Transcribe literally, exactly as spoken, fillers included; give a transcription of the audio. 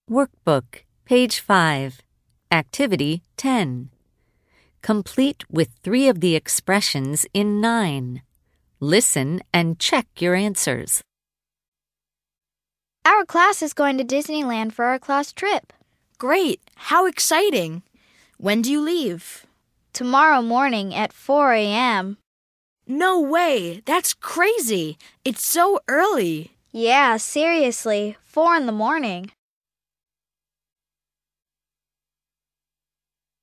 Workbook, page five, Activity ten. Complete with three of the expressions in nine. Listen and check your answers. Our class is going to Disneyland for our class trip. Great! How exciting! When do you leave? Tomorrow morning at four a.m. No way! That's crazy! It's so early! Yeah, seriously, four in the morning.